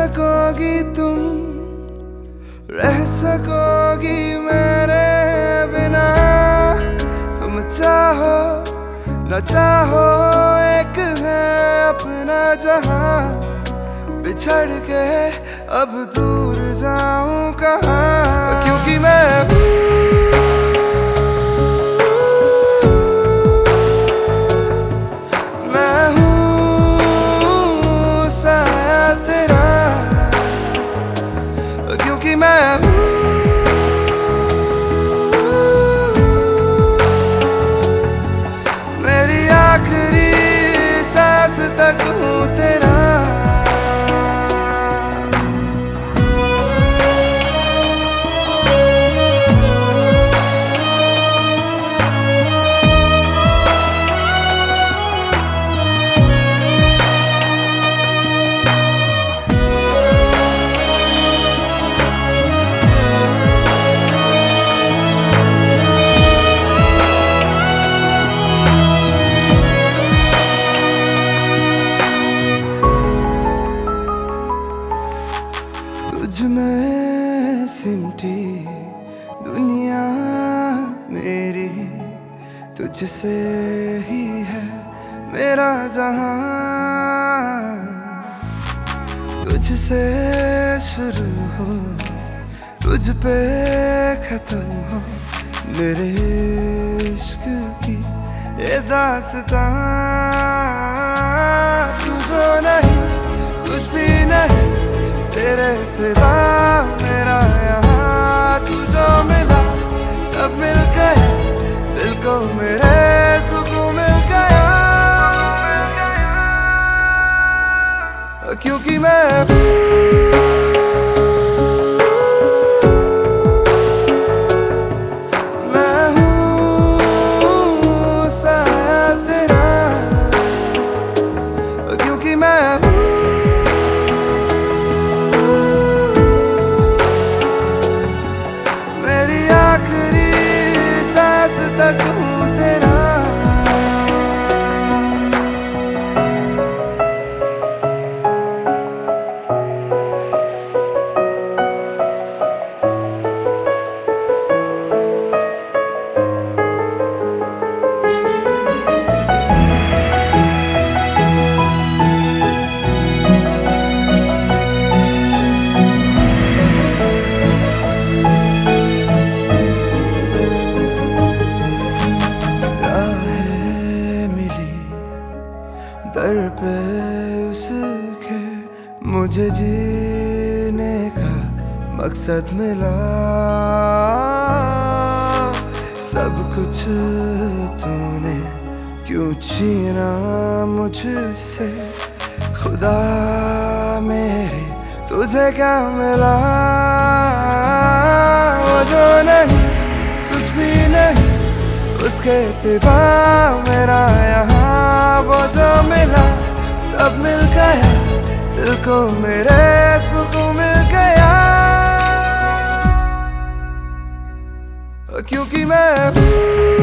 सकोगी तुम, रह सकोगी मेरे बिना। तुम चाहो न चाहो एक है अपना जहां, बिछड़ के अब दूर जाऊं कहां। क्योंकि मैं हूँ साया तेरा, क्योंकि मैं मेरी आखिरी सांस तक हूँ तेरा। तुझ में सिमटी दुनिया मेरी, तुझसे ही है मेरा जहां। तुझसे शुरू हो, तुझ पे खत्म हो मेरे इश्क की ये दास्तां। तू जो नहीं कुछ भी नहीं तेरे सिवा मेरा यहाँ। तू जो मिला सब मिल गया, दिल को मेरे सुकून मिल गया। क्योंकि मैं हूँ साया तेरा, क्योंकि मैं आखिरी सांस तक हूँ तेरा। दर पे उसके मुझे जीने का मकसद मिला। सब कुछ तूने क्यों छीना मुझसे, खुदा मेरे तुझे क्या मिला। वो जो नहीं कुछ भी नहीं उसके सिवा मेरा यहाँ। वो जो मिला सब मिल गया, दिल को मेरे सुकून मिल गया। क्योंकि मैं